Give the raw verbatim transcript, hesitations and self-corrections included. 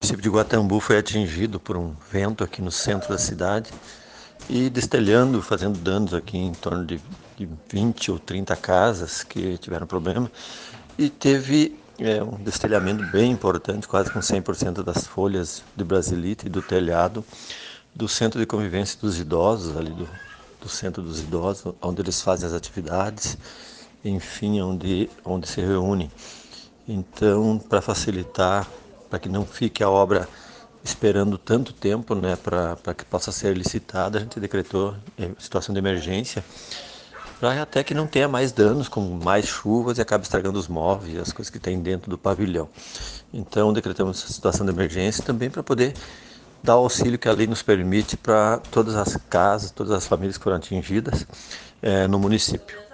município de Guatambu foi atingido por um vento aqui no centro da cidade e destelhando, fazendo danos aqui em torno de, de vinte ou trinta casas que tiveram problema. E teve é, um destelhamento bem importante, quase com cem por cento das folhas de brasilite e do telhado do centro de convivência dos idosos, ali do, do centro dos idosos, onde eles fazem as atividades, enfim, onde, onde se reúnem. Então, para facilitar, para que não fique a obra esperando tanto tempo, né, para que possa ser licitada, a gente decretou eh, situação de emergência, para até que não tenha mais danos, com mais chuvas e acabe estragando os móveis, as coisas que tem dentro do pavilhão. Então, decretamos essa situação de emergência também para poder dar o auxílio que a lei nos permite para todas as casas, todas as famílias que foram atingidas eh, no município.